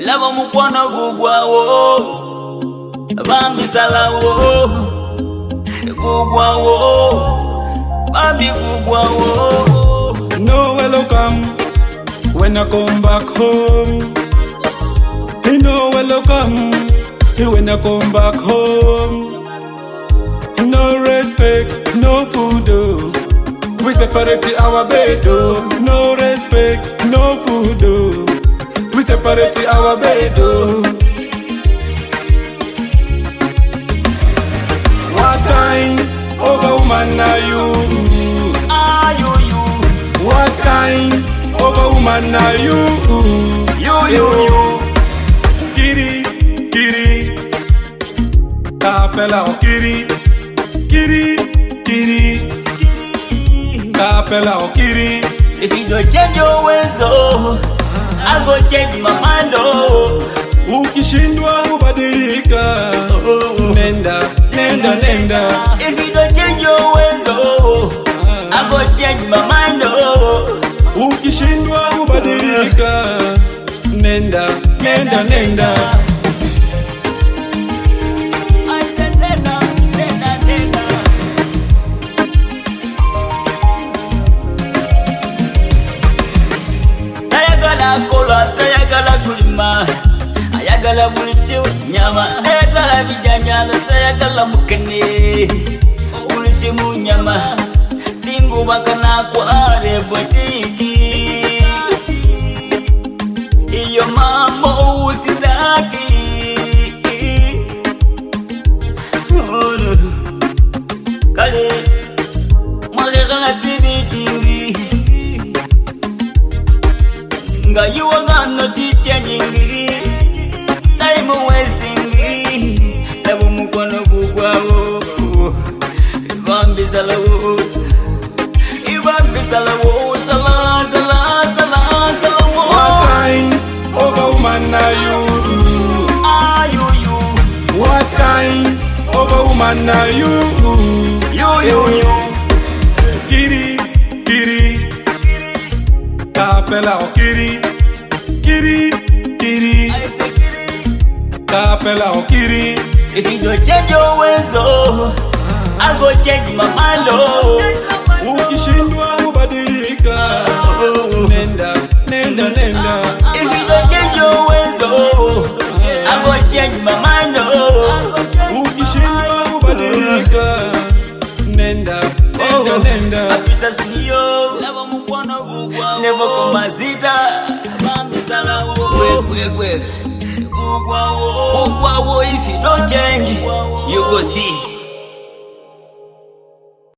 Lava mukwano gugwawo bambi salawo gugwawo bambi gugwawo. No welcome when I come back home. You know welcome when I come back home. No respect, no food, oh. We separate our bed, oh. No respect, no food, oh. We separate our bed, oh. What kind of a woman are you? Are you? What kind of a woman are you? You. Kiri, kiri, kapela o kiri, kiri, kiri, kapela o kiri. If you don't change your ways, oh, I go change my mind, oh. Ukishindwa ubadilika, nenda, nenda, nenda. If you don't change your ways, oh, I go change my mind, oh. Ukishindwa ubadilika, nenda, nenda, nenda. I said nenda, nenda, nenda. Ayagala kola, ayagala kulima, ayagala bulicho nyama, ayagala bijanyala, ayagala mukene, bulicho mu nyama, tingu bakana kware botiki. Iyo mambo usitaki. Kale mwagala tibitingi nga yuwaga noti changing time wasting labo mukono gugwawo ibambi salawo sala What kind of a woman are you? are you What kind of a woman are you? you Kiri, kiri, kapela o kiri, kiri, kiri, I say kiri. kapela o kiri. If you don't change your ways, oh, I go change my mind, oh. Ukishindwa ubadilika, nenda, nenda, nenda. If you don't change your ways, oh, I go change my mind, oh. Ukishindwa ubadilika, nenda, nenda, nenda. Apita sinio, never come azita, bambi salawo, gugwawo. If you don't change, you go see.